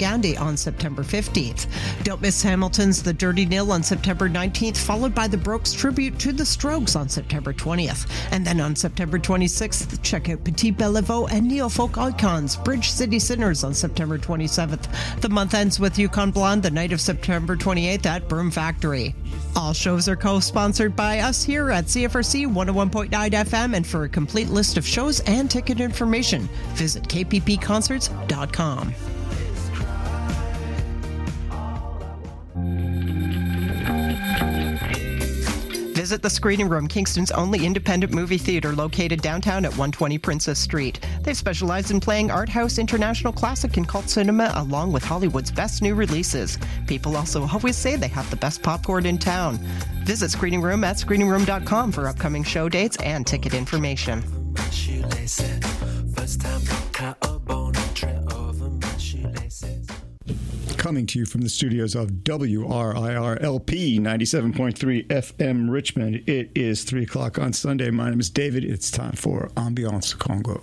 Gandhi on September 15th. Don't miss Hamilton's The Dirty Nil on September 19th, followed by the Brooks tribute to the Strokes on September 20th. And then on September 26th, check out Petit Beliveau and neo-folk icons Bridge City Sinners on September 27th. The month ends with Yukon Blonde the night of September 28th at Broom Factory. All shows are co-sponsored by us here at CFRC 101.9 FM, and for a complete list of shows and ticket information, visit kppconcerts.com. Visit the Screening Room, Kingston's only independent movie theater located downtown at 120 Princess Street. They specialize in playing art house, international classic, and cult cinema, along with Hollywood's best new releases. People also always say they have the best popcorn in town. Visit Screening Room at screeningroom.com for upcoming show dates and ticket information. Coming to you from the studios of WRIR-LP 97.3 FM Richmond. It is 3 o'clock on Sunday. My name is David. It's time for Ambiance Congo.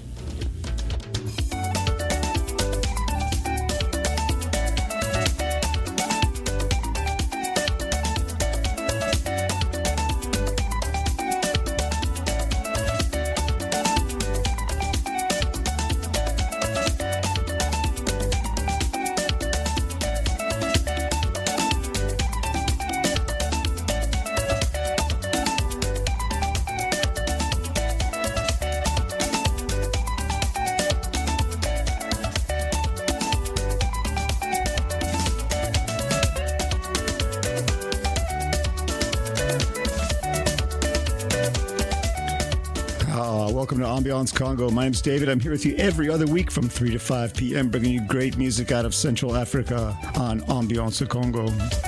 Welcome to Ambiance Congo. My name's David. I'm here with you every other week from 3 to 5 p.m., bringing you great music out of Central Africa on Ambiance Congo.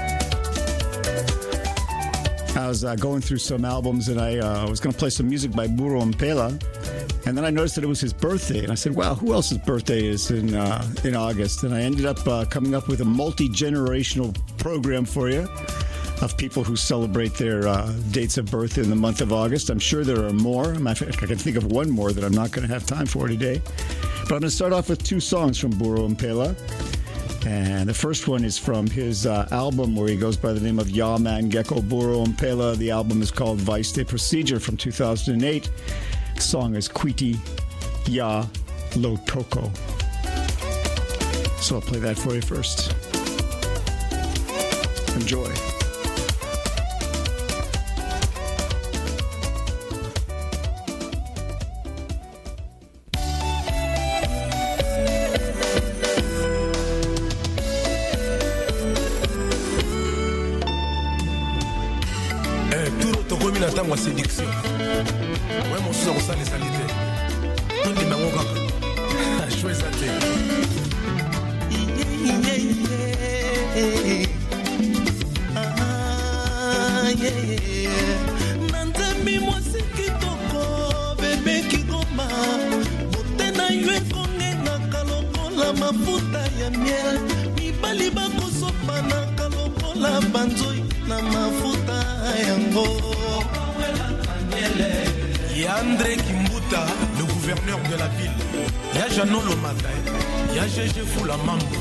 I was going through some albums, and I was going to play some music by Buro Mpela, and then I noticed that it was his birthday, and I said, wow, who else's birthday is in August? And I ended up coming up with a multi-generational program for you of people who celebrate their dates of birth in the month of August. I'm sure there are more. I can think of one more that I'm not going to have time for today. But I'm going to start off with two songs from Buro Mpela. And the first one is from his album where he goes by the name of Ya Man Gecko Buro Mpela. The album is called Vice de Procedure from 2008. The song is Kwiti Ya Lo Toko. So I'll play that for you first. Enjoy. Tango séduction. Ouais, mon soeur, ça les salités. On dit, mais on va. Chouette, ça t'est. Nantemi, moi, c'est qui toko, bébé qui goma. Botena, yue, konge, na kaloko, la mafuta ya miel. Mibali, bako, sopa, na kaloko, la banzoi, na mafuta yango. André Kimbuta, le gouverneur de la ville. Y'a Jeannot Lomata, y'a Gégé Foulamambo.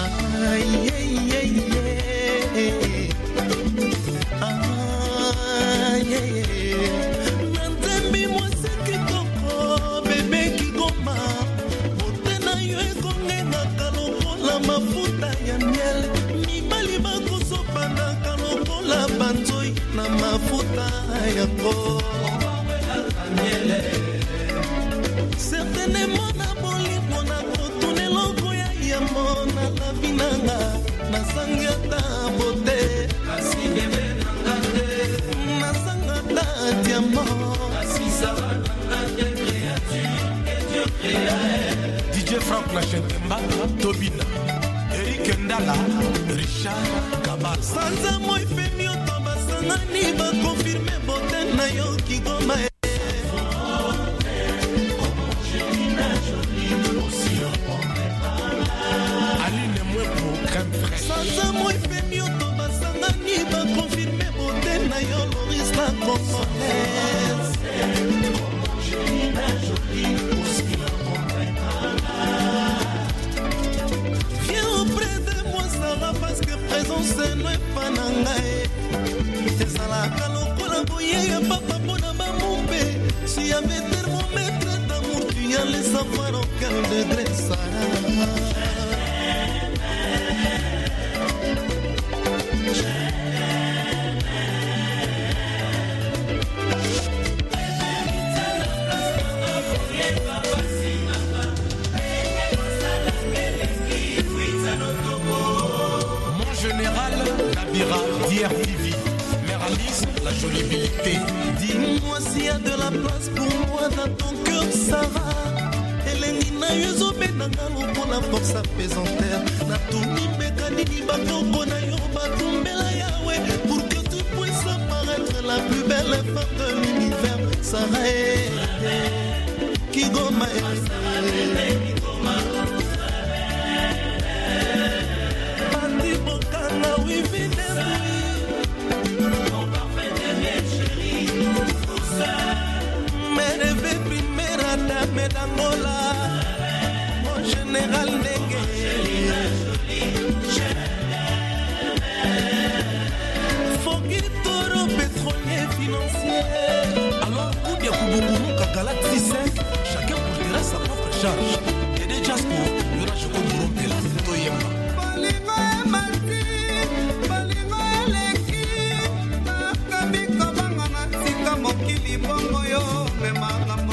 Nantemi moi c'est qui toko, bébé qui goma. Botena yue konge na kaloko la mafuta ya miel. Mibali bako sopa na kaloko la banzoi na mafuta ya ko. Certainement na boli mona kotune loko ya yamona la binanga na sangata bote kasi bebe nangate na sangata diamo kasi savana nangate créature DJ Frank la Chetemba Tobina Eric Ndala Richard Kabal Sanza moi femi otoba sangani ba confirmer bote na yo kigoma. Sanza moi femi otoba sangani ba confirmer bote na yo Loris la Congolaise. Viens au na ngai ezalaka lokola boye ya papa mpona bamombe si avait thermomètre d'amour tu allais savoir au quel degré Sarah. D'hier Vivi, Mère Alice, la jolibilité. Dis-moi s'il y a de la place pour moi dans ton cœur, Sarah. Elengi na yo ezobenanga lokola force apesanteur. Natuni mekanini bakoko na yo batumbela yawe pour que tu puisses apparaître la plus belle femme de l'univers. Sarah, Kigoma, Pati Bokanga, oui, vite. Dame d'Angola, mon général Ndenge. Fogitoro pétrolier financier. Alors, coup de Kouboukoumou, Galaxy 5, chacun portera sa propre charge. Et des Jaspo, il y aura Choco Mourompela, Toyemba. Balingo Mati, Balingo Eleki, Nakabi Kabanga Natika Mokili Bongo yo, Memanga Mo.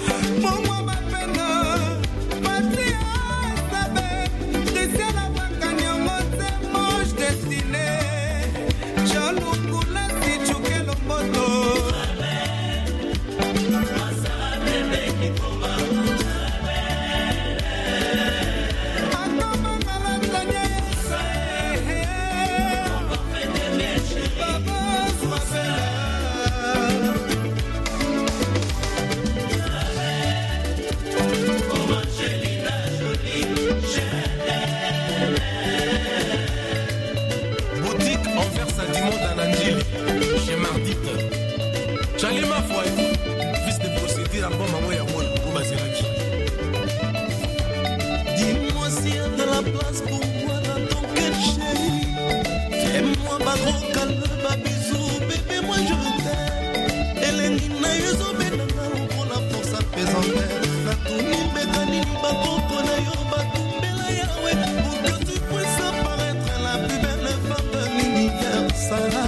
Dis-moi s'il y a de la place pour moi dans ton cœur chéri. Fais-moi baro calme, babisou, bébé moi je t'aime. Eleni na yozo benanga pour la force apaisante. Na tuni bekani bakoko na yo batumbela yawe pour que tu puisses apparaître la plus belle femme de l'univers. Sarah.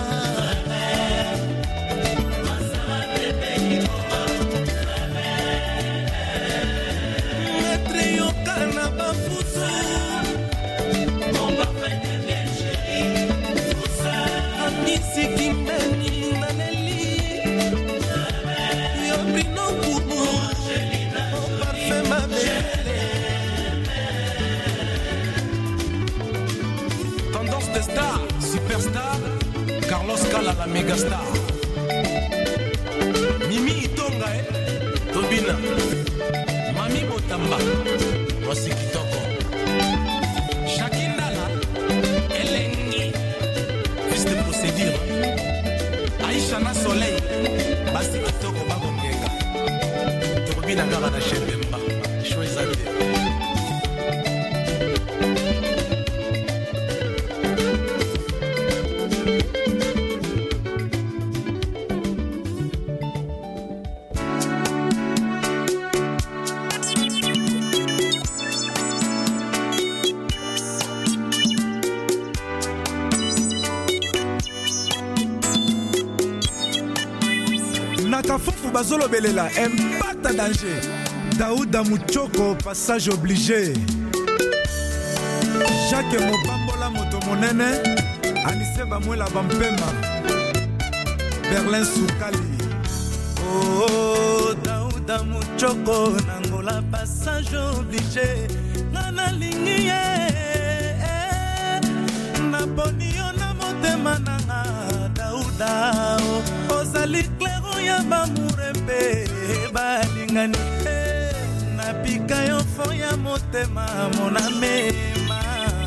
Tendance de star, superstar, Carlos Cala la mégastar. Mimi Itonga, Tobina, Mami Botamba, voici Kitoko. Shakindala, Elengi, fils de procédure. Aïchana Soleil, Basi Kitoko Babongenga. Tobina Gara na Chembemba, Chouezade. Nakafufu bazolo belela, impact à danger. Daouda Mouchoko, passage obligé. Jacques Mobambola moto monene, Anissé Bamouela Bampema, Berlin Soukali. Oh, Daouda Mouchoko, Nangola, passage obligé. Nana Lingie, Naponio Namotema Nanga, Daouda, Ozali Clairo Yabamurembe, Balingani. Napika yo foya motema monamema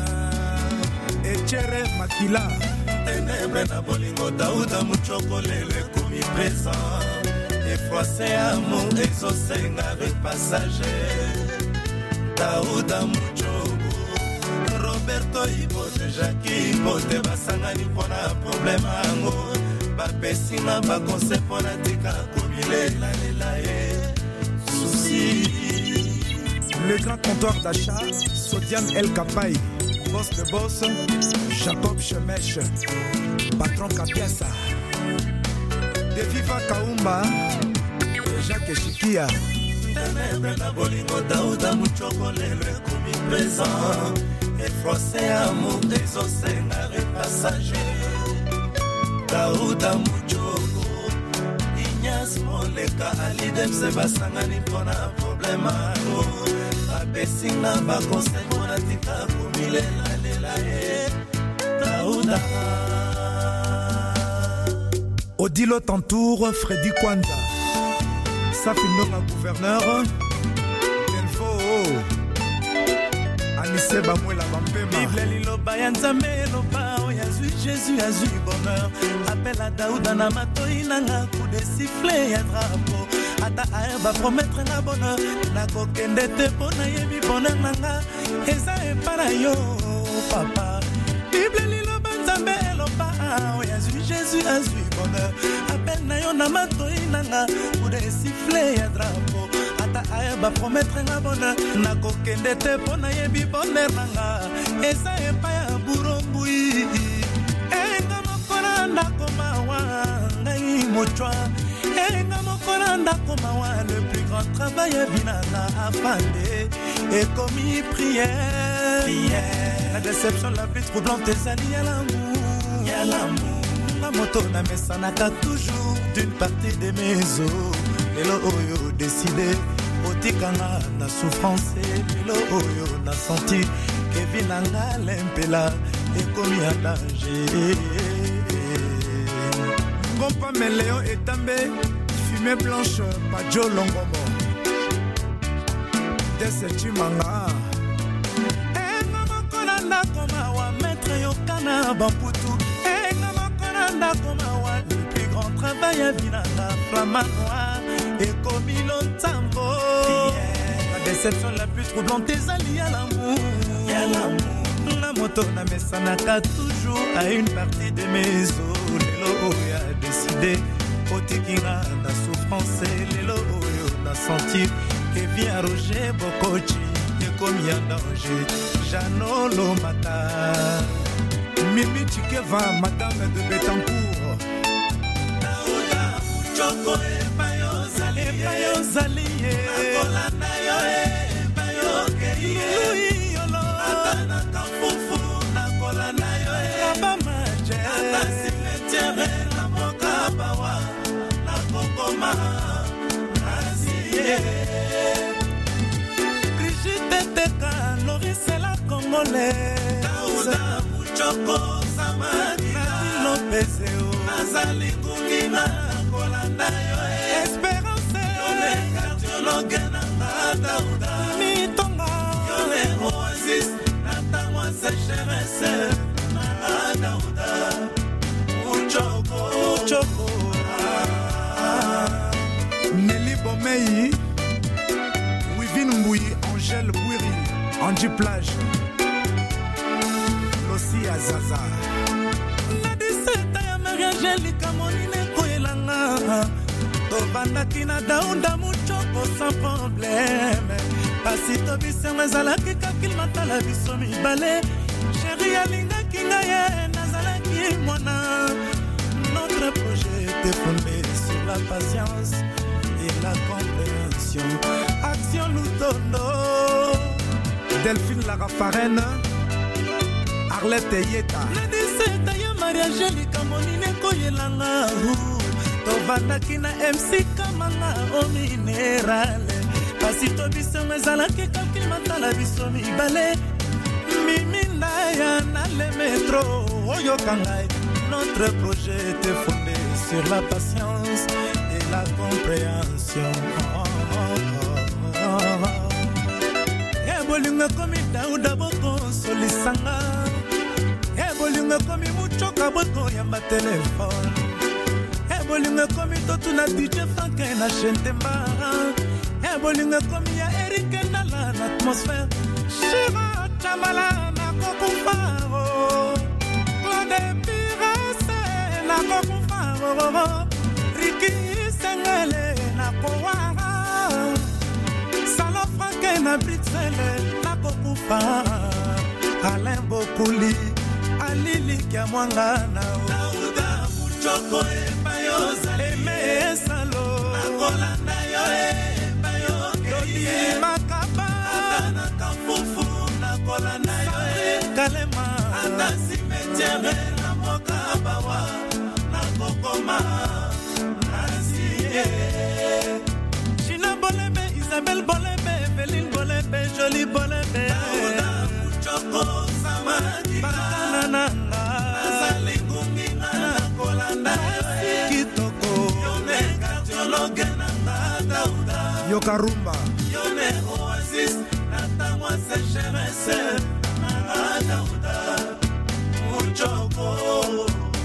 Echere Makila Ténèbre na bolingo Daouda Mouchoko lele komi présent Effroissé amour exaucé avec passager Daouda Mouchoko Roberto Ibo Jackie mote basangani mpona problème yango bapesinga bakonseil mpona tika komilela souci. Le grand comptoir d'achat, Sodiam El Kapai, boss de boss, Jacob Chemesh, patron Kapiasa, De Viva Kaumba, Jacques Chikia. Na bolingo Daouda Muchoko lelo ekomi présent effrosé amour ezosenga repassager Daouda Muchoko Ignace Moleka alidemse basangani mpona problème ango bapesinga bakonseil mpona tika komilela Daouda. Odilo Tantour, Freddy Kwanza, Safinonga gouverneur, Delfo, Anissé Bamouela Bampema. Bible liloba ya nzambe eloba oyo azwi Jésus azwi bonheur. Appel à Daouda na matoi nanga coup de sifflet ya drapeau. Ata aer ba promettre nga bonheur. Nakokende te mpo nayebi bonheur nanga. Eza epa na yo papa. Bible liloba nzambe eloba oyo azwi Jésus azwi bonheur. Appel na yo na matoi nanga coup de sifflet ya drapeau. Ata aer ba promettre nga bonheur. Nakokende te mpo nayebi bonheur nanga. Eza epa ya burombui. Enga mokona ndakoma wa ngai mochwa. Enga mokona ndakoma wa le plus grand travail ya binanga afande. Et commis prière. La déception la plus troublante ezali ya l'amour. La moto na mesanaka toujours d'une partie de mes os. Lelo oyo décidé otikanga na souffrance. Lelo oyo na senti que vinanga lempela ekomi en danger. Ngompa Meléon Etambe, fumée blanche, Pajo Longomo. Dese Chimanga. Enga mokona ndakoma wa maître yokana bamputu. Enga mokona ndakoma wa le plus grand travail ya binanga flamand noir. Ekomi lontambo. La déception la plus troublante ezali ya l'amour. La moto na mesanaka toujours à une partie de mes os. Lelo oyo a décidé otikinga na souffrance. Lelo oyo na senti que vient Roger Bokochi ekomi en danger. Janolo Mata Mimi Chikeva, madame de Betancourt. Daouda Muchoko epayo zaliye nakolanda yo epayo keye yolo atana kamfufu nakolanda yo raba maje ata simetiere na mboka bawa nakokoma naziye Brigitte Teka Loris la Congolaise Daouda Muchoko Samadi Lopezeo Nazali Kulina Kolanda yo Espérance Yole cardiologue na Daouda Mitonga Yole oasis Nata moi sécheresse na Daouda Muchoko Nelly Bomei, Wivine Mbouyi, Angèle Bouiri, Angie Plage, Lossi Azaza. La 17 ya Marie-Angélique Monine koelanga. Tovandaki na Daouda Muchoko sans problème. Pasi tobisema ezalaki kakil matala biso mibale. Chérie alingaki ngaye nazalaki mwana. Notre projet était fondé sur la patience et la compréhension. Action Lutondo. Delphine Larafarène, Arlette Yeta. La 17 ya Marie-Angélique Monine koyelanga. Tovandaki na MC Kamanga o minerale. Pasi tobisema ezalaki kakil matala biso mibale. Mimi ndaya na le métro oyo kangai. Notre projet était fondé sur la patience et la compréhension. Ebolinga komi Daouda boko solisanga. Ebolinga komi Muchoka boko yamba telefone. Ebolinga komi totuna DJ Frank na Shentemba. Ebolinga komi ya Eric Ndala na atmosphère. Shira Chamala na Kokufaro. soki na britsele nakokufa Alain Bokuli alilikia mwangana Nauda muchoko ebayozali Eme Salo Nakolanda yo ebayokelie Makaba Atana kafufu nakolanda yo Kalema Ata simetiere na mokabawa Nakokoma Nasiye China Bolebe, Isabelle Bolebe, Eveline Bolebe, Jolie Bolebe Nauda muchoko samadi Bakanananga Azali kunginga nakolanda yo Kitoko Yone kardiologe nanga Dauda Yokarumba Yone oasis natamwa sécheresse nanga Dauda Muchoko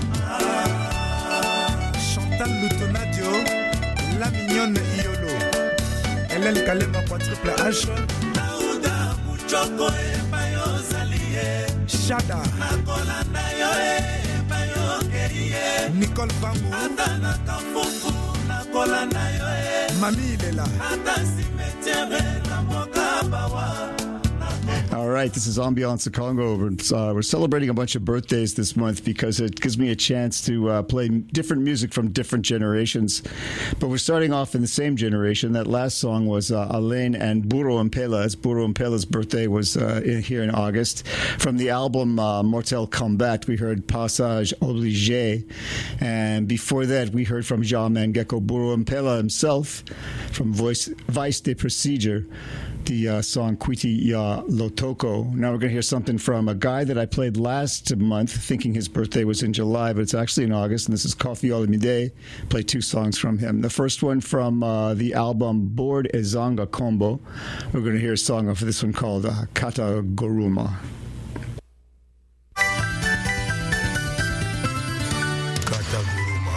Chantal Lutonadio, la mignonne Iolo Hélène Kalema pour Triple H Dauda Muchoko ebayozali Shada nakolanda yo ebayokelie Nicole Bamou ata na kafufu nakolanda yo Mami Lela ata simetiere na mokabawa. All right, this is Ambiance Congo. We're celebrating a bunch of birthdays this month because it gives me a chance to play different music from different generations. But we're starting off in the same generation. That last song was Alain and Buro Mpela. As Buro Mpela's birthday was here in August. From the album Mortel Combat, we heard Passage Obligé. And before that, we heard from Jean Mangeko Buro Mpela himself from Vice de Procedure, the song Kwiti Ya Lotoko. Now we're going to hear something from a guy that I played last month, thinking his birthday was in July, but it's actually in August, and this is Kofi Olomide. Play two songs from him. The first one from the album Board Ezanga Combo. We're going to hear a song of this one called Kata Goruma. Kata Goruma.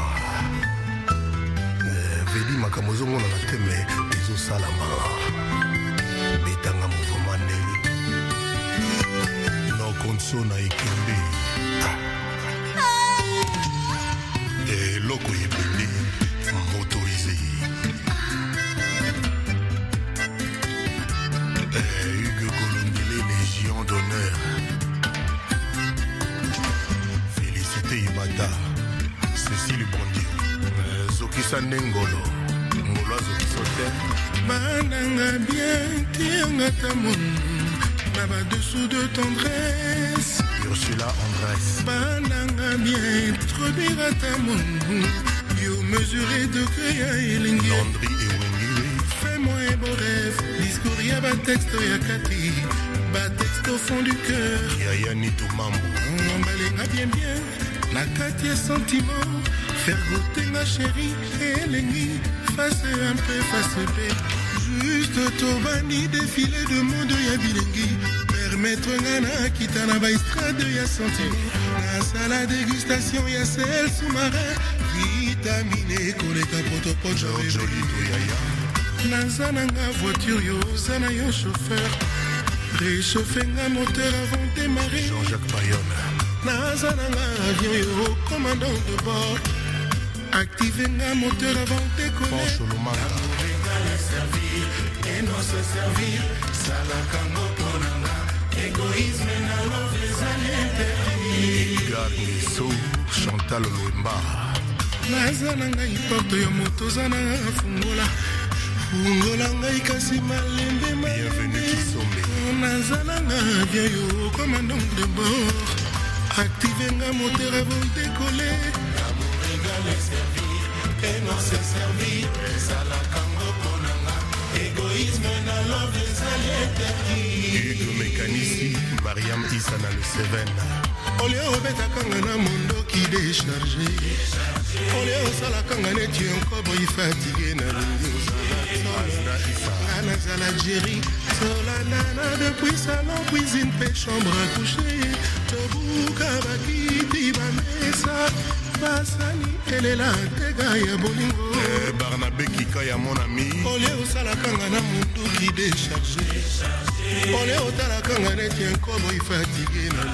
Vedi makamozongo na teme ezo salama. Betanga mouvement no konso na ikembe loko ebele motorisé Hugues Colondele Légion d'honneur Félicité Ibata Cécile Bondio Zokisa Nengolo Ngolo Zokisote Bananga bien, tianga tamon, naba dessous de tendresse. Ursula Andresse. Bananga bien, trobira tamon, bio mesuré de cueilla et lingue. Landry et Wengiri. Fais-moi un beau rêve, discours y'a ba texto y'a kati, ba texte au fond du cœur. Yaya Nito Mambo. Embalenga bien bien, na kati y'a sentiment, faire goûter ma chérie et lingue. Face un peu, face B. Juste Tobani, défilé de monde ya bilingi. Permettre ngana kitana ba estrade ya sentiment. Na sala dégustation ya sel sous-marin. Vitaminé koleka protopole Joli to yaya. Nazananga voiture yo, zana yo chauffeur. Réchauffer nga moteur avant démarrer. Jean-Jacques Bayonne. Nazananga avion yo, commandant de bord. Activez un moteur avant de décoller. Pancho Lomanga. Servir et non se servir. Salakango ponanga. Égoïsme na love les interdits. Garnisso. Chantal Louemba. Nazananga iporto yo moto zana fungola. Fungola ngai kasi malembe malembe. Bienvenue Kisombe. Nazananga avion yo commandant de bord. Activez un moteur avant de décoller. Servir et non se servir. Salakango ponanga. Égoïsme na love les interdits. Hugues Mécanici. Mariam Issa na le Seven. Olé obeta na mondo qui déchargé. Olé osalakanga neti encore boy fatigué na Nana Zalagérie. Solanana depuis salon, cuisine, paix, chambre à coucher. Tobuka bakiti bamesa. Basani, elle est là, tega ya bolingo. Barnabé Kika ya mon ami. Olé osalakanga na mondo qui déchargé. Olé otalakanga neti encore boy fatigué na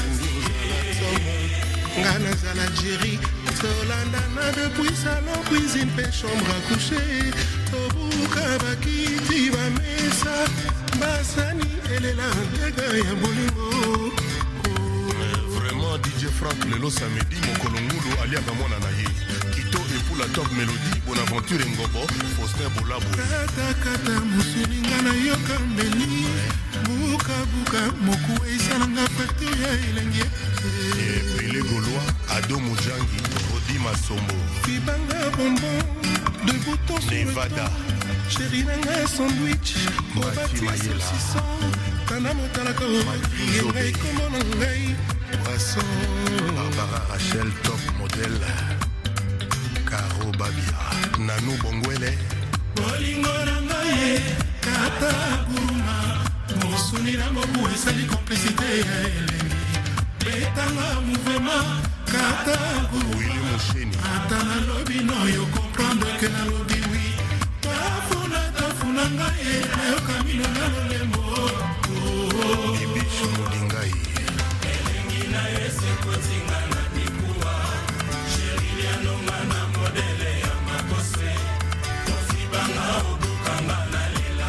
Ngana Zalagérie. Solandana depuis salon, cuisine, paix, chambre à coucher. Tobuka bakiti bamesa. Basani elela ntega ya bolingo. Vraiment DJ Frank lelo samedi mokolongulu aliaka mwana na ye. Kito et la top mélodie Bonaventure Ngobo Faustin Bolabo. Kata musulinga na yoka mbeli. Buka moku esalanga patu ya ilenge. Pele Gaulois Ado Mujangi Odi Masombo. Fibanga bonbon de boutons sur Nevada. Chéri nanga sandwich. Mati Mayela. Tana motalaka yengai komo nangai. Poisson. Barbara Rachel top modèle. Caro Babia Nanou Bongwele. Bolingo nangaye kata guruma. Mosuni na mobu esali complicité ya elengi. Betanga mouvement kata guruma. Willy Moucheni. Ata na lobi no yo comprendre que na lobi oui. Tafuna ngaye yo kamino na lemo. Ibish Modingai. Elengi na yese kotinga na bikuwa. Sherilia no mana modele ya makose. Tofibanga obukanga na lela.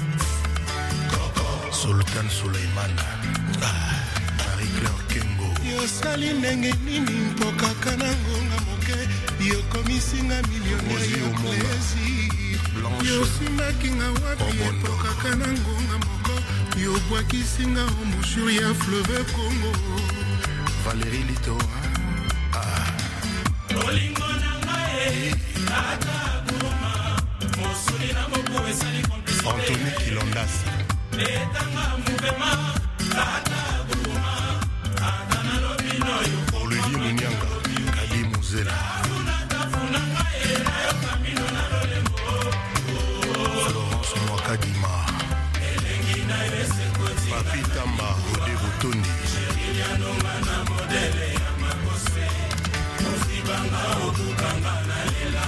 Sultan Suleiman. Marie-Claire Kengo. Yo sali ndenge nini mpokaka na ngonga moke. Yo komisinga millionnaire yo plaisir. Yo simaki nga wapi epokaka na ngonga moko. Yo bwakisinga omushur ya fleuve Congo. Valérie Lito. Bolingo nangae ata guruma. Mosuli na mobu esali complicité. Anthony Kilondas. Betanga mouvement ata guruma. Ata na lobi no yo. Olivier Munyanga. Kadi Muzela. Tafuna ngae na yo kamino na lolemo. Florence Mwakadima. Elengi na yese koti. Papi Tamba Ode Botondi. Iliano mana modele ya makose. Ofibanga obukanga na lela.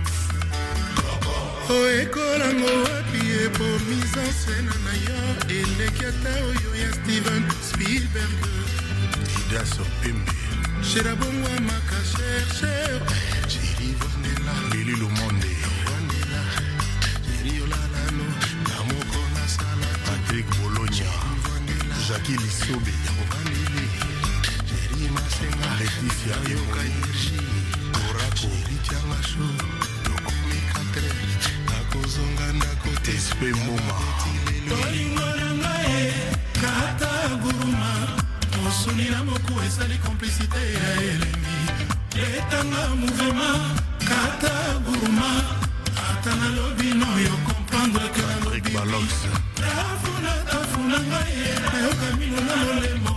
Oekolango wapi epo mise en scène na yo. Elekiata oyo ya Steven Spielberg. Didas Pembe. Shera bongwa maka cher. Chiri Vanilla. Lili Lumonde. Vanilla. Chiri olalano. Namoko Nasala. Patrick Bologna. Jackie Lissobe. Vanille. Chiri masenga. Laetitia Yoka energie. Orako. Chiri tiangasho. Dokumi katre. Nakozonga nakote. Espe Moma. Bolingo nangae kata guruma. Mosuni na moku esali complicité ya elengi. Betanga mouvement kata guruma. Ata na lobi no yo comprendre que na lobi. Rick Balox. Tafuna ngaye yo kamino na lolemo.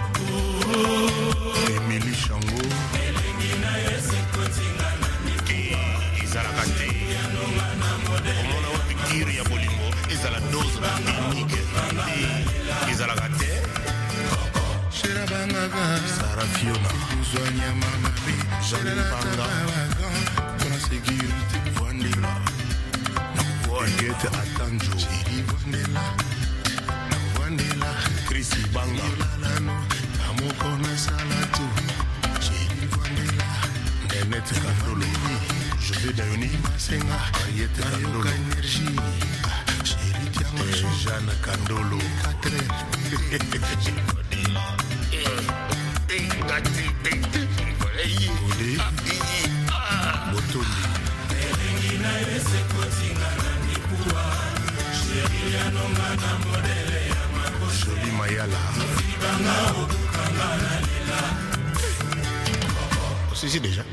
Emily Chango. Elengi na yese kotinga na mikuwa. Ezalaka te. Omona wapi kiri ya bolingo. Ezala dose unique. Ezalaka te. Shera bangaga. Sarah Fiona. Kuzwa nyama mabi. Jean-Louis Banga. Kona sécurité. Vandela. Egete Atanjo. Chiri Vandela. Vandela. Chris Banga. Lalano. Amoko na salatu. Chiri Vandela. Nenette Kandolo. Je vais Dayoni. Masenga. Ayete Kandolo. Ayoka énergie. Chiri tiangasho. Jeanne Kandolo. Katre. Ode. Botondi. Elengi na yese kotinga na mikuwa. Chiri yanonga na modele ya makosho. Jolie Mayala. Ibanga obukanga na lela. C'est ici déjà.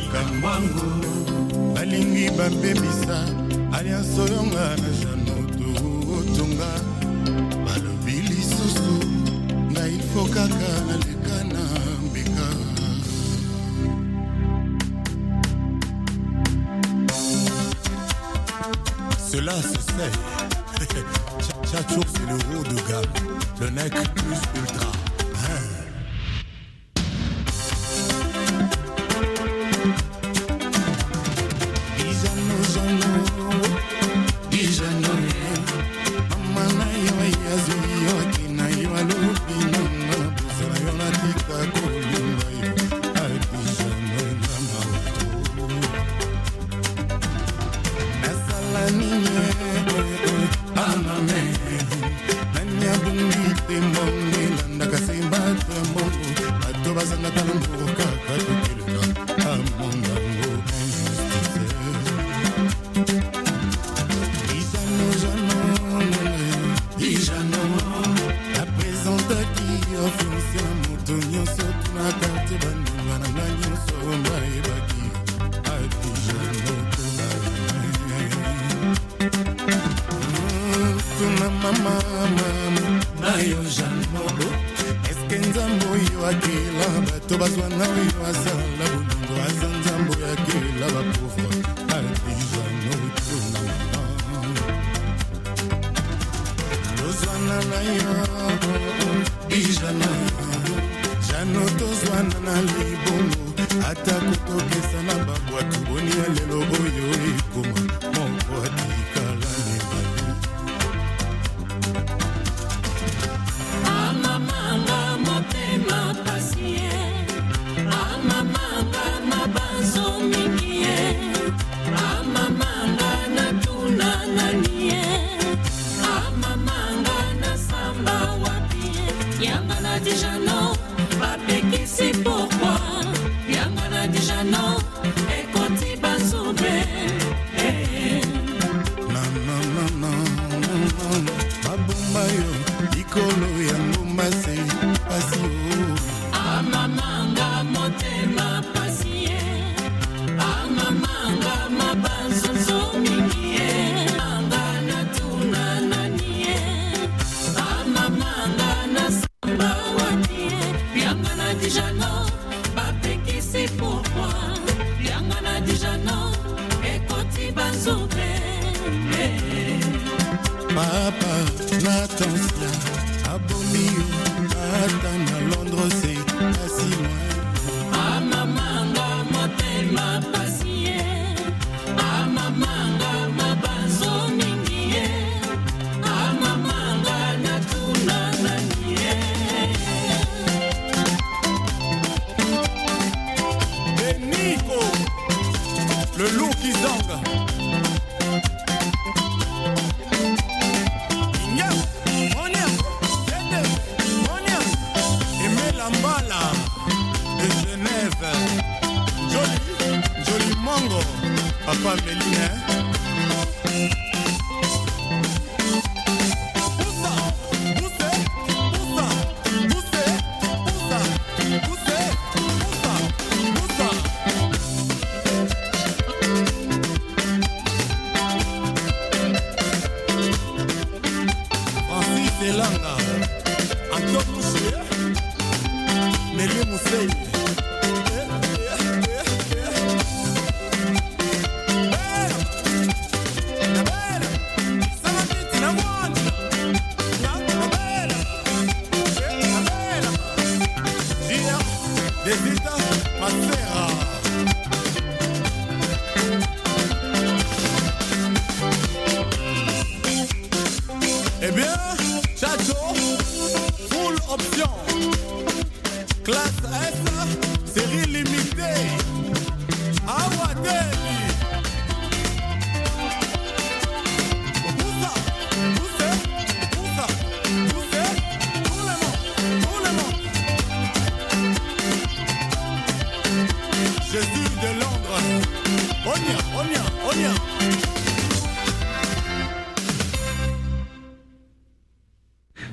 makambo yango balingi bapemisa alianso yonga na janoto otonga balobi lisusu ngai ilfo kaka naleka na mbeka. Cela se sait. Chacho, c'est le haut de gamme. Le nec plus ultra.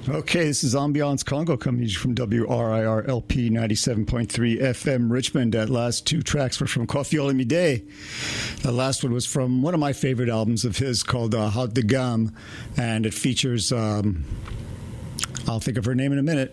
Okay, this is Ambiance Congo coming from WRIR LP 97.3 FM Richmond. That last two tracks were from Koffi Olomide. The last one was from one of my favorite albums of his called Haut de Gamme, and it features, I'll think of her name in a minute.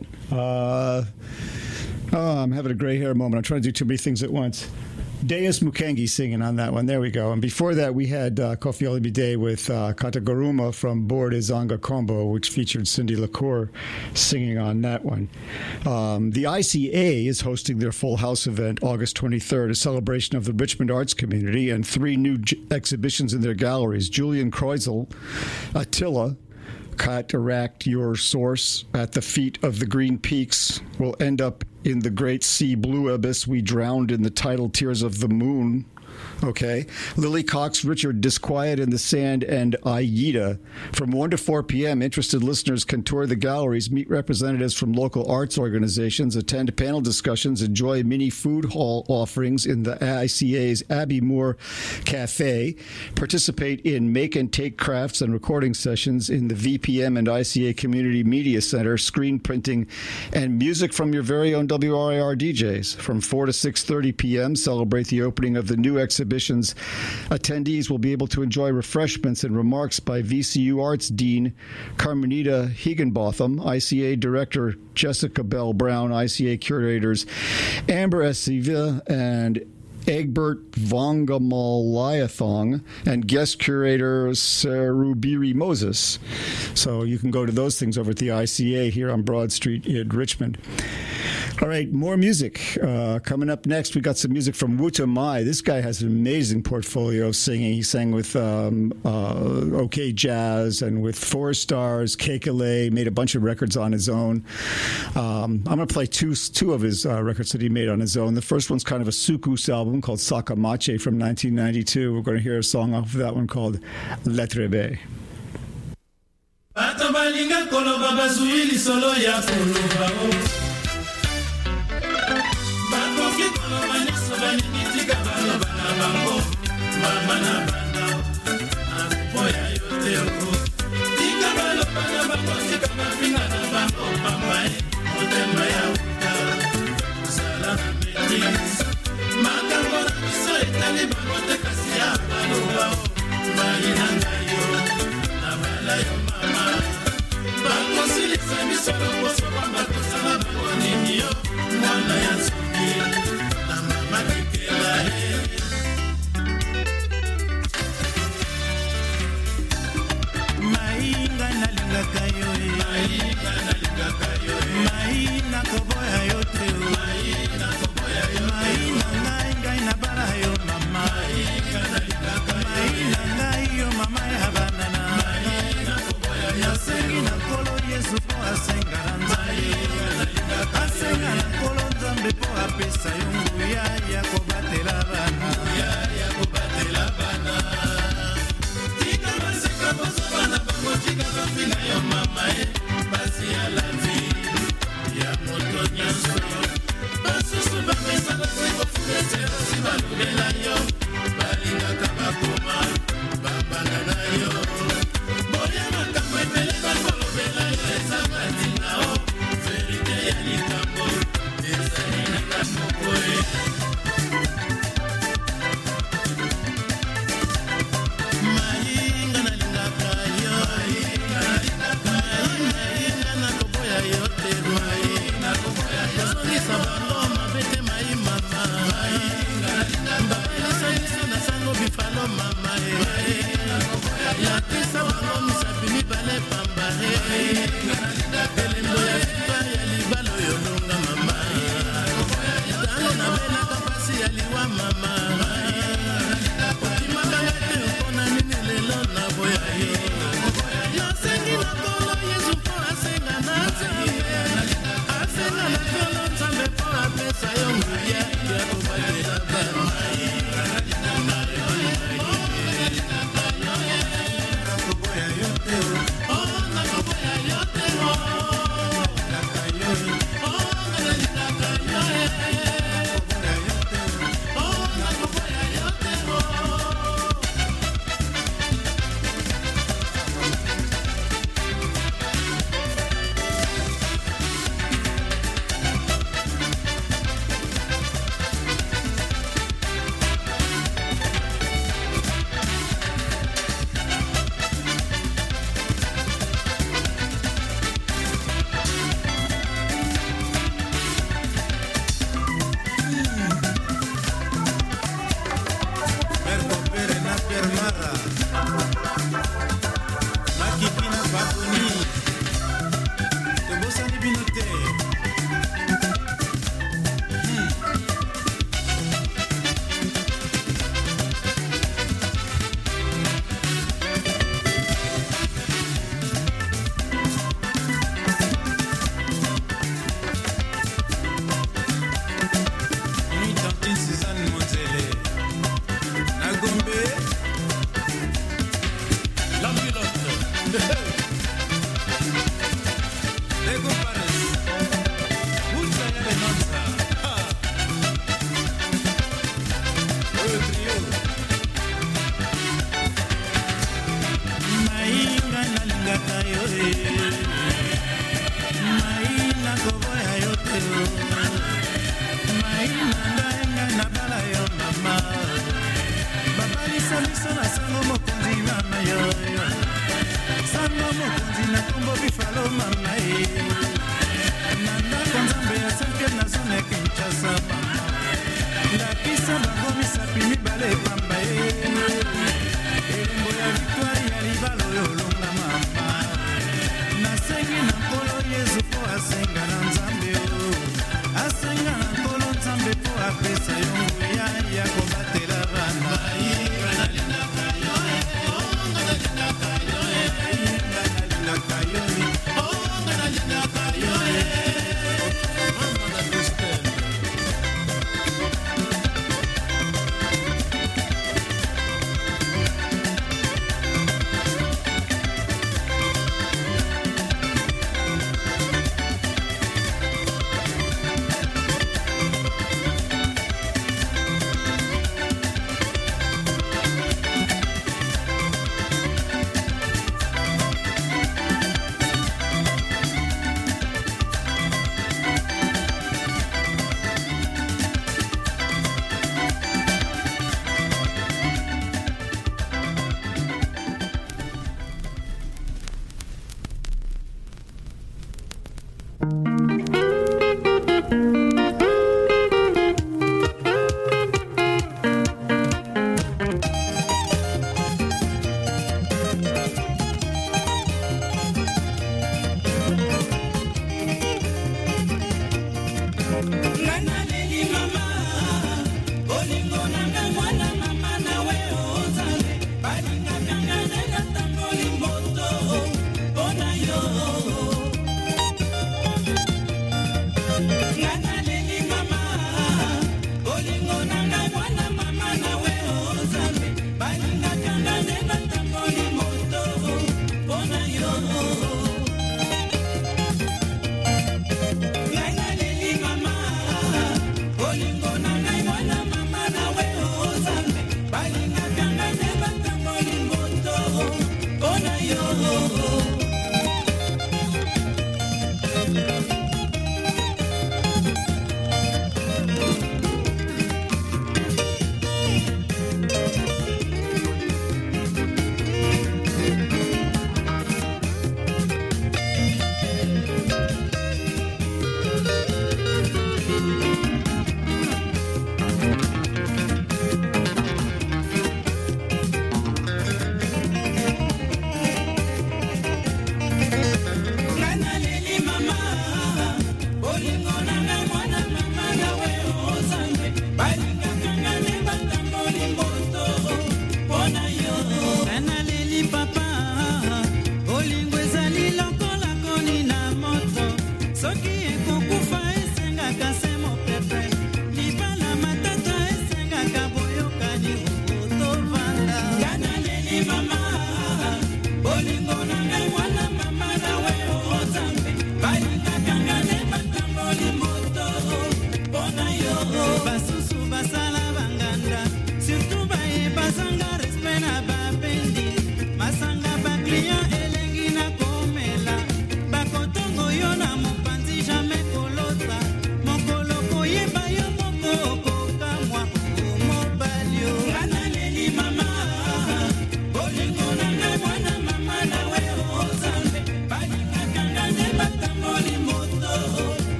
I'm having a gray hair moment. I'm trying to do too many things at once. Deus Mukengi singing on that one. There we go. And before that, we had Koffi Olomide with Kataguruma from Bord Ezanga Combo, which featured Cindy LaCour singing on that one. The ICA is hosting their Full House event August 23rd, a celebration of the Richmond arts community, and 3 new exhibitions in their galleries. Julian Kreuzl, Attila, Cataract Your Source at the Feet of the Green Peaks will end up in the great sea blue abyss we drowned in the tidal tears of the moon. Okay. Lily Cox, Richard, Disquiet in the Sand, and Aida. From 1 to 4 p.m., interested listeners can tour the galleries, meet representatives from local arts organizations, attend panel discussions, enjoy mini food hall offerings in the ICA's Abbey Moore Cafe, participate in make and take crafts and recording sessions in the VPM and ICA Community Media Center, screen printing, and music from your very own WRIR DJs. From 4 to 6:30 p.m., celebrate the opening of the new exhibitions. Attendees will be able to enjoy refreshments and remarks by VCU Arts Dean Carmenita Higginbotham, ICA Director Jessica Bell Brown, ICA Curators Amber Esiva and Egbert Vongamalaythong, and guest curator Sarubiri Moses. So you can go to those things over at the ICA here on Broad Street in Richmond. All right, more music. Coming up next, we got some music from Wuta Mai. This guy has an amazing portfolio of singing. He sang with OK Jazz and with Four Stars, Kekele, made a bunch of records on his own. I'm going to play two of his records that he made on his own. The first one's kind of a Sukus album called Sakamache from 1992. We're going to hear a song off of that one called Lettre B.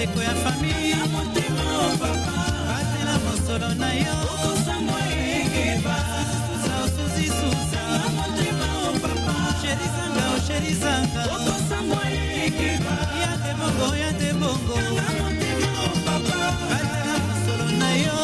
bandeko ya famille batela mosolo na yo Susa Sherizanga Yate bongo batela mosolo na yo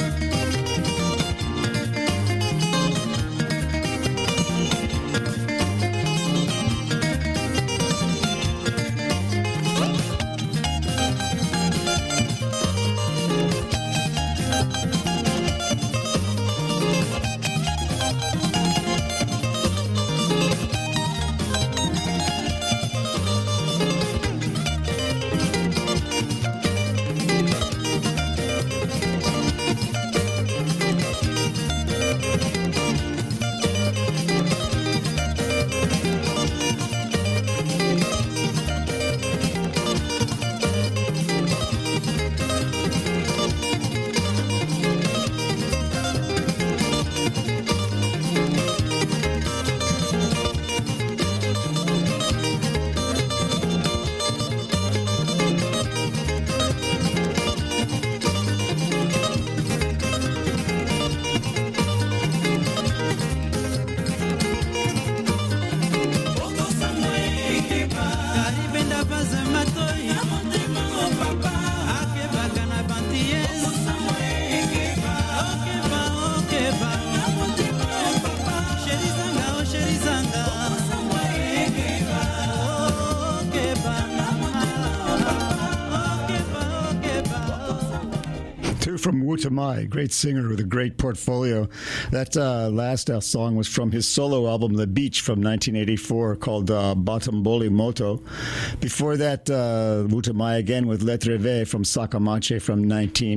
From Wutamai, great singer with a great portfolio. That last song was from his solo album, The Beach, from 1984, called Batamboli Moto. Before that, Wutamai again with Le Treve from Sakamanche from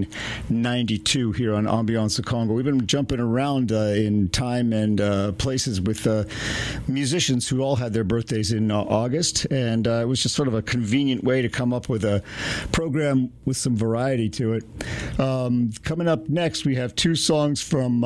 1992 here on Ambiance Congo. We've been jumping around in time and places with musicians who all had their birthdays in August, and it was just sort of a convenient way to come up with a program with some variety to it. Coming up next, we have two songs from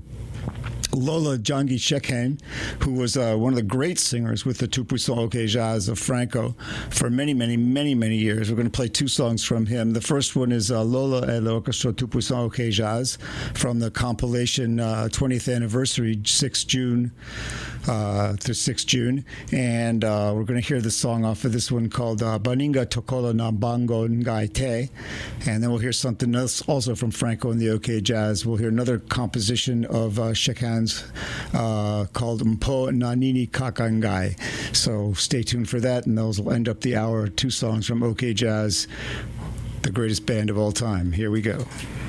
Lola Jangi Shekhen, who was one of the great singers with the Tout Puissant OK Jazz of Franco for many, many, many, many years. We're going to play two songs from him. The first one is Lola et l'Orchestre Tout Puissant OK Jazz from the compilation 20th anniversary, 6 June through 6 June. And we're going to hear the song off of this one called Baninga Tokola na Bango Ngai Te. And then we'll hear something else also from Franco and the OK Jazz. We'll hear another composition of Shekhen's called Mpo Nanini Kakangai. So stay tuned for that, and those will end up the hour. Two songs from OK Jazz, the greatest band of all time. Here we go.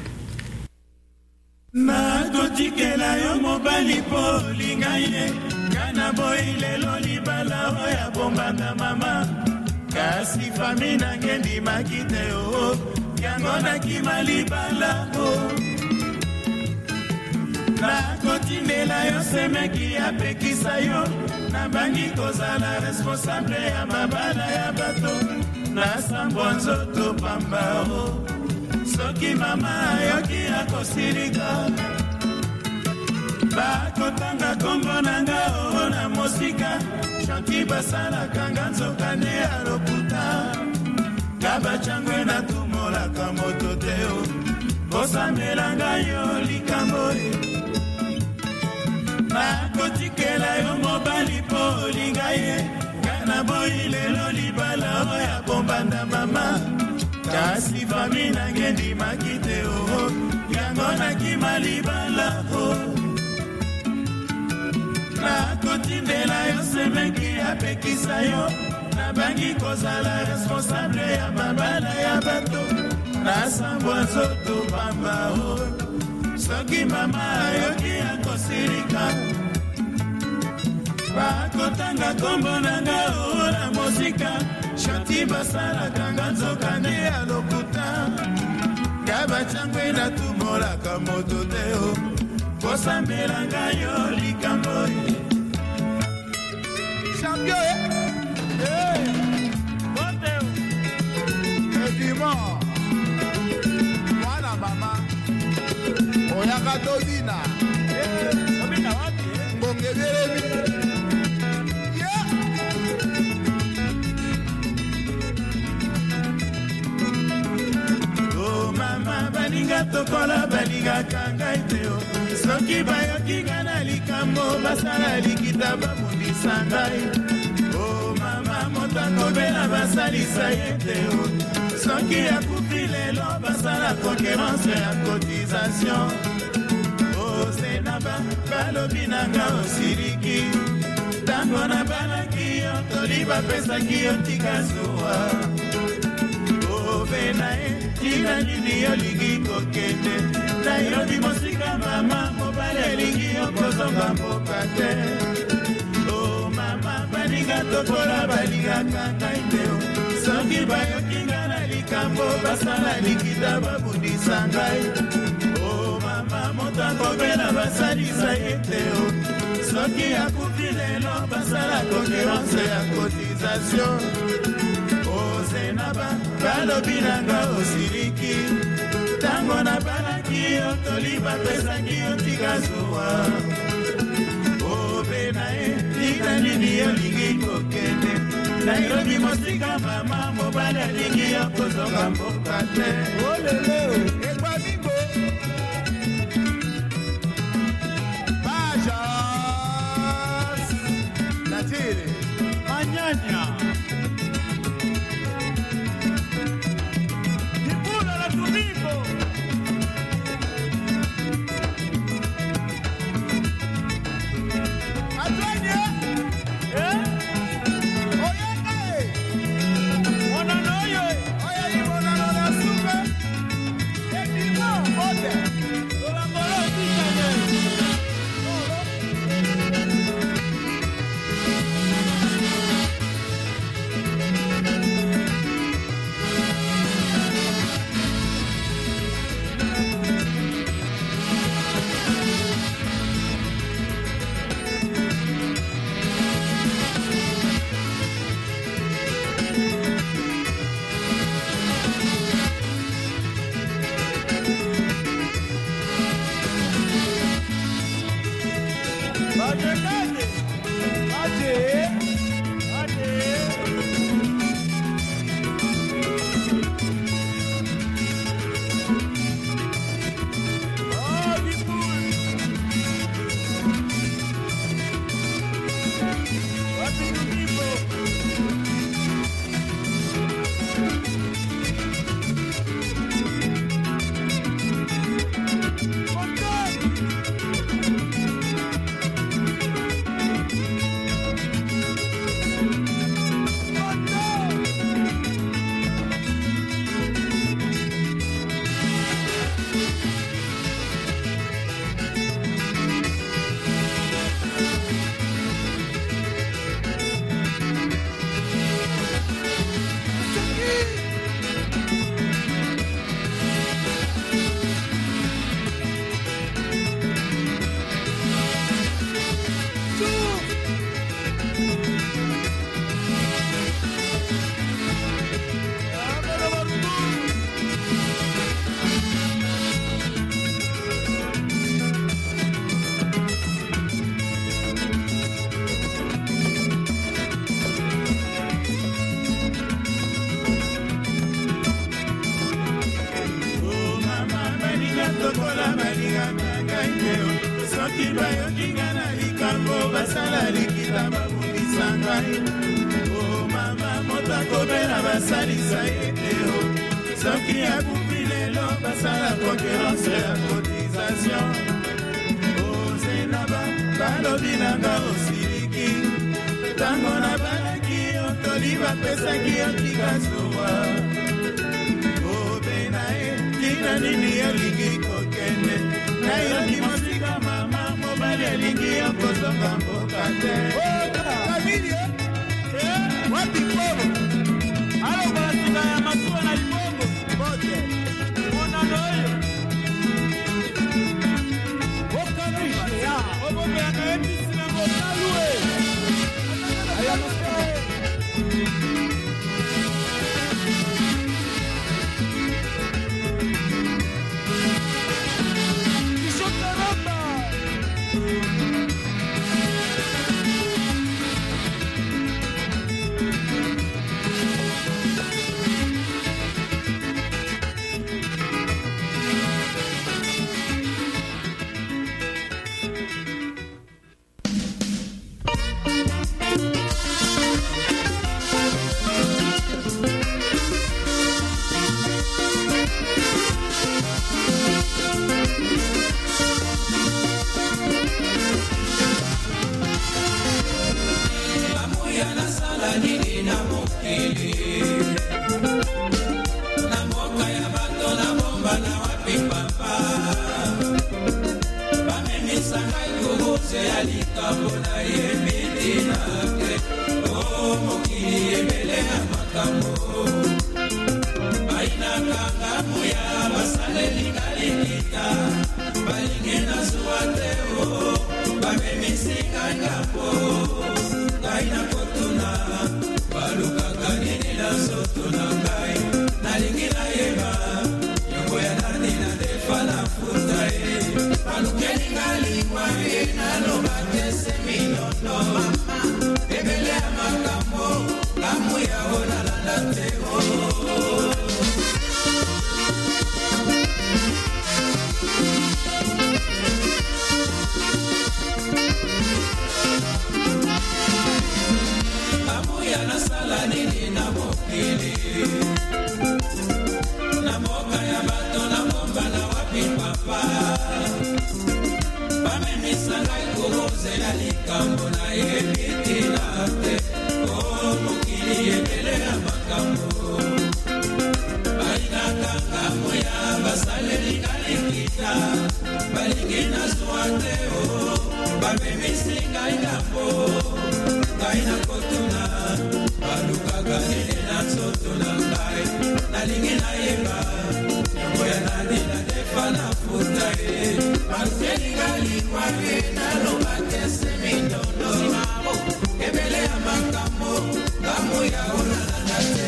Nakotikela yo mobali polinga ye kana boile lolibala oya bombanda mama kasi famina ngendi makite o yango na kimalibala o nakotindela yo semeki apekisa yo nabangi kozala responsable ya mabala ya bato nasambwa nzoto pamba o soki mama yoki akosirika bakotanga kombo nanga o na mosika shanti basalaka nga nzoka nde ya lokuta kabachangwe natumolaka moto te o kosamelanga yo likambo nakotikela yo mobali po olinga ye kana boyi lelo libala oya bombanda mama kasi fami nangendi makite o yango nakima libala o nakotindela yo semeki apekisa yo nabangi kozala responsable ya mabala ya bato nasambwa nzoto pamba o soki mama yoki akosirika bakotanga kombo nanga o na mosika shanti basalaka nga nzoka nde ya lokuta kabachangwe natumolaka moto te o kosambelanga yo likambo champion boteo edimo mwana mama oyaka tobina tobina wapi ngongebelemi tokola balingaka ngai te o soki bayoki nga na likambo basala likita babundisa ngai o mama moto akobela basalisa ye te o soki akufi lelo basala konkurence ya cotisation o senaba balobi na nga osiliki ntango nabalaki yo toli bapesaki yo tika zuwa na ye tina nini yolingi kokende nayobi mosika mama mobali elingi yo kozonga mboka te o mama balinga tokola balingaka ngai te o soki bayoki nga na likambo basala likita babundisa ngai o mama moto akobela basalisa ye te o soki akufi lelo basala konkurence ya cotisation ozenaba balobi nanga osiliki ntango nabalaki yo toli bapesaki yo tika zuwa obe na ye tika nini yolingi kokende nayobi mosika mama mobali alingi yo kozonga mboka te olele ekwamingo bajas natire manyanya likita balingi nazwa te o bamemisinga ngapo ngai nakotuna balukaka nini na nzoto na ngai nalingi nayeba yongo ya nani nadefa na futa e balukelinga lingwa e naloba te seminono mama ebele ya makambo lamu ya onalanda te o nasala nini na mokili na moka ya bato na bomba na wapi papa bamemisa ngai kozela likambo na yebiti na te o mokili ebele ya makambo balinaka ngambo ya basaleli kalikita balingi nazwa te o bamemisi ngai ngambo ngai nakotuna balukaka nini na nzoto na ngai nalingi nayeba yongo ya nani nadefa na futa e balukelinga lingwa e naloba te seminono ebele ya makambo ngambo ya onalanda te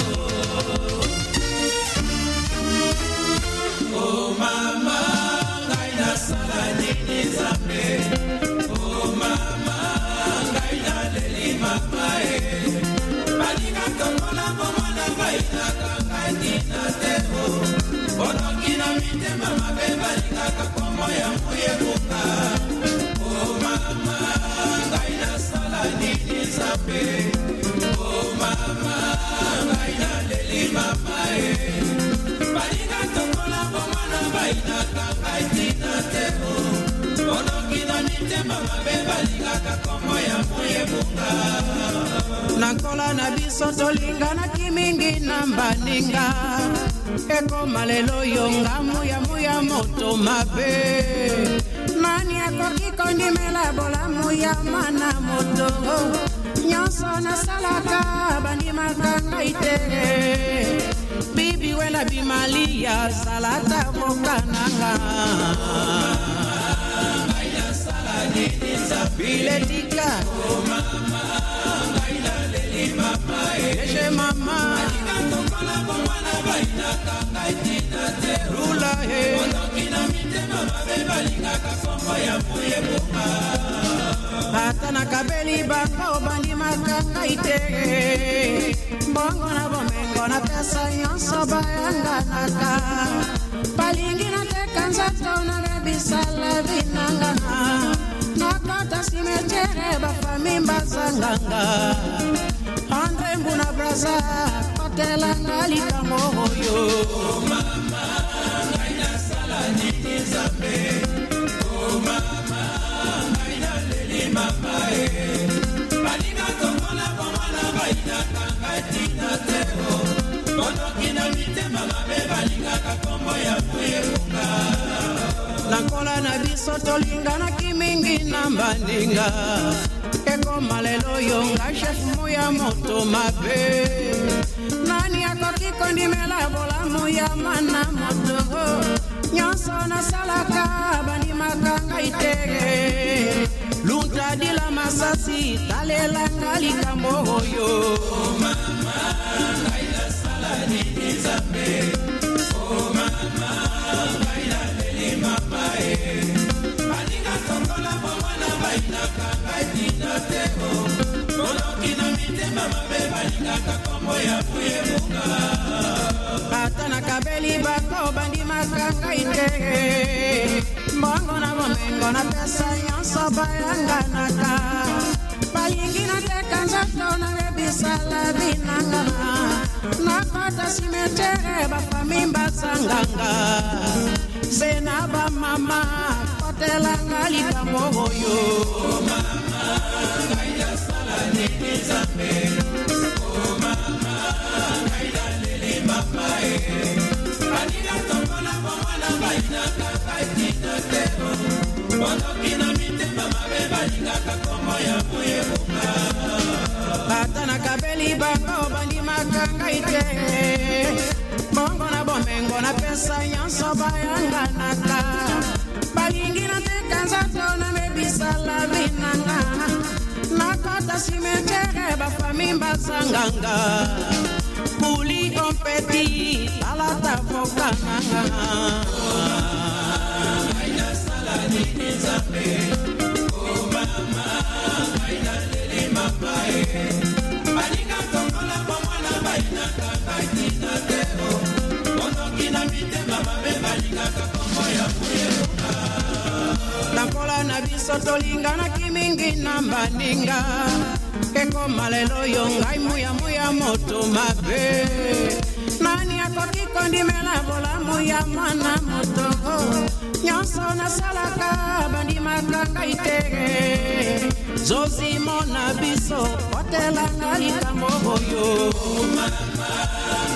o mama ngai nasala nini nzambe o mama ngai naleli mama e balinga tokola bomona bainaka ngai tina te o onoki na mitema mabe balingaka kombo ya moyebuka o mama ngai nasala nini nzambe o mama ngai naleli mama e balinga tokola bomona bainaka ngai tina te o onoki na mitema mabe balingaka kombo ya moyebuka nakola na biso tolinganaki mingi na mbaninga ekoma lelo yo ngamu ya muya moto mabe nani akoki kondimela bolamu ya mana moto nyonso nasalaka bandimaka ngai te bibi wela bimalia salata bokananga ngai nasala nini zabiletika mama eje mama tokola bomwana bainaka ngai tina te rula he ondokina mitema mabe balingaka kombo ya moyebuka ata nakabeli bako bandimaka ngai te bongo na bomengo na pesa nyonso bayanganaka balingi nateka nzoto na bebisala binanga nakota simetere bafami mbazanganga Andre mbuna braza patela ngali kamoyo mama ngai nasala nini nzambe o mama ngai naleli mama e balinga tokola bomwana bainaka ngai tina te o onoki na mitema mabe balingaka kombo ya moyebuka nakola na biso tolinganaki mingi na mbandinga ekoma lelo yo nga shefu ya moto mabe nani akoki kondimela bolamu ya mana moto nyonso nasalaka bandimaka ngai te lunta dila masasi talelanga likambo oyo mama ngai nasala nini nzambe o mama ngai naleli mama e balinga tokola bomwana bainaka ngai tina te o onoki na mitema mabe balingaka kombo ya moyebuka ata nakabeli bako bandimaka ngai te mbongo na bomengo na pesa nyonso bayanganaka balingi nateka nzoto na bebisala binanga nakota simetere bafami mbazanganga sena bamama kotelanga likambo oyo mama ngai nasala nini nzambe o mama ngai naleli mama e balinga tokola bomwana bainaka ngai tina te o onoki na mitema mabe balingaka kombo ya moyebuka ata nakabeli bango bandimaka ngai te bongo na bomengo na pesa nyonso bayanganaka balingi na tekanza tona mebisala binanga nakota cimetière bafami basanganga kuli ompeti alata vokananga aina saladi nizambe oh mama aina lele mapae balinga tokola pomona baina kakatina teo onokina mitema mabe balinga kakombo ya muyeruka nakola na biso tolinganaki mingi na mbaninga kekoma lelo yo ngai muya moto mabe nani akoki kondimela bolamu ya mwana moto nyonso nasalaka bandimaka ngai te zozimo na biso otelanga likambo oyo mama